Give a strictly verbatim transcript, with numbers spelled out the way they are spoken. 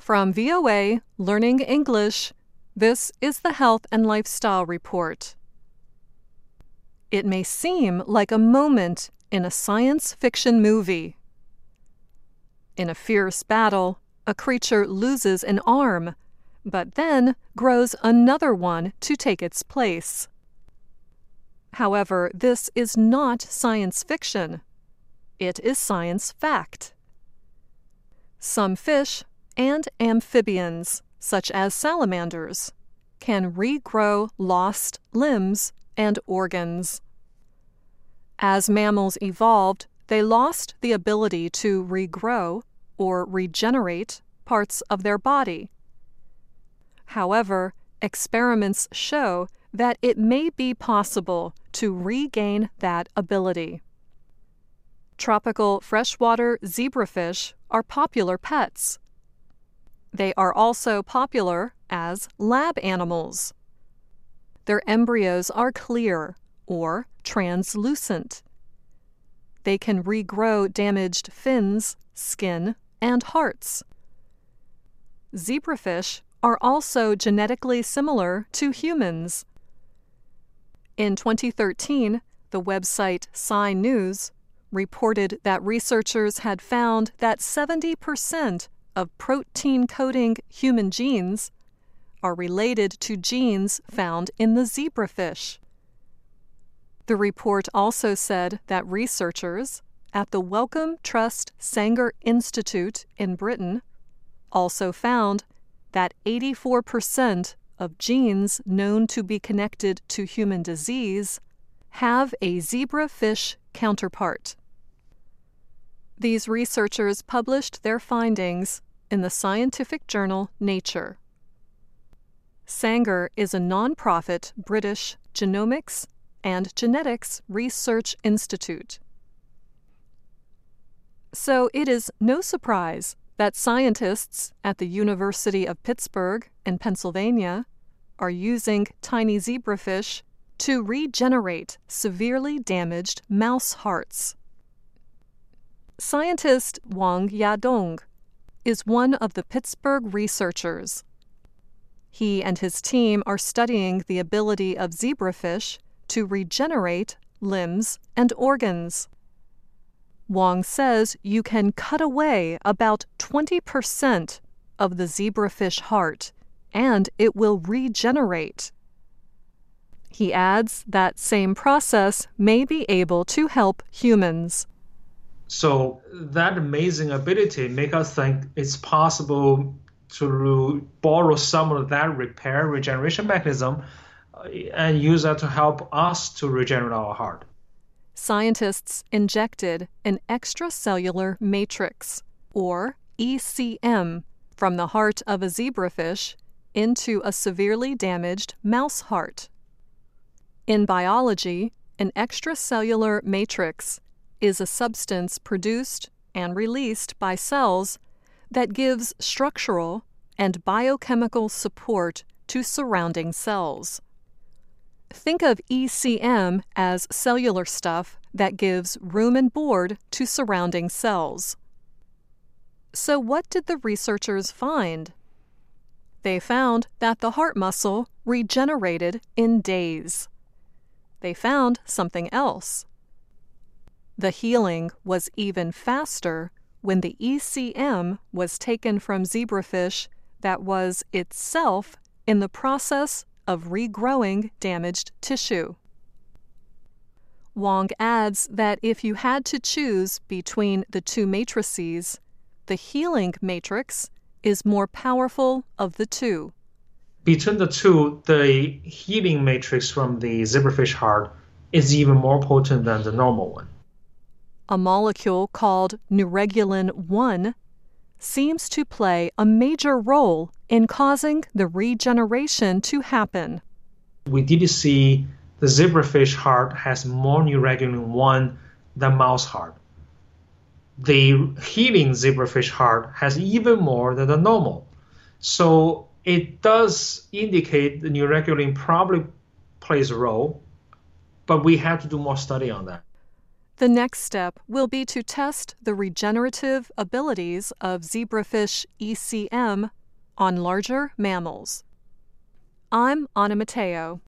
From V O A Learning English, this is the Health and Lifestyle Report. It may seem like a moment in a science fiction movie. In a fierce battle, a creature loses an arm, but then grows another one to take its place. However, this is not science fiction. It is science fact. Some fish and amphibians, such as salamanders, can regrow lost limbs and organs. As mammals evolved, they lost the ability to regrow or regenerate parts of their body. However, experiments show that it may be possible to regain that ability. Tropical freshwater zebrafish are popular pets. They are also popular as lab animals. Their embryos are clear or translucent. They can regrow damaged fins, skin, and hearts. Zebrafish are also genetically similar to humans. In twenty thirteen, the website Sci News reported that researchers had found that seventy percent of protein-coding human genes are related to genes found in the zebrafish. The report also said that researchers at the Wellcome Trust Sanger Institute in Britain also found that eighty-four percent of genes known to be connected to human disease have a zebrafish counterpart. These researchers published their findings in the scientific journal Nature. Sanger is a non-profit British genomics and genetics research institute. So it is no surprise that scientists at the University of Pittsburgh in Pennsylvania are using tiny zebrafish to regenerate severely damaged mouse hearts. Scientist Wang Yadong is one of the Pittsburgh researchers. He and his team are studying the ability of zebrafish to regenerate limbs and organs. Wang says you can cut away about twenty percent of the zebrafish heart, and it will regenerate. He adds that same process may be able to help humans. So that amazing ability makes us think it's possible to borrow some of that repair regeneration mechanism and use that to help us to regenerate our heart. Scientists injected an extracellular matrix, or E C M, from the heart of a zebrafish into a severely damaged mouse heart. In biology, an extracellular matrix is a substance produced and released by cells that gives structural and biochemical support to surrounding cells. Think of E C M as cellular stuff that gives room and board to surrounding cells. So what did the researchers find? They found that the heart muscle regenerated in days. They found something else. The healing was even faster when the E C M was taken from zebrafish that was itself in the process of regrowing damaged tissue. Wang adds that if you had to choose between the two matrices, the healing matrix is more powerful of the two. Between the two, the healing matrix from the zebrafish heart is even more potent than the normal one. A molecule called neuregulin one seems to play a major role in causing the regeneration to happen. We did see the zebrafish heart has more neuregulin one than mouse heart. The healing zebrafish heart has even more than the normal. So it does indicate the neuregulin probably plays a role, but we have to do more study on that. The next step will be to test the regenerative abilities of zebrafish E C M on larger mammals. I'm Anna Matteo.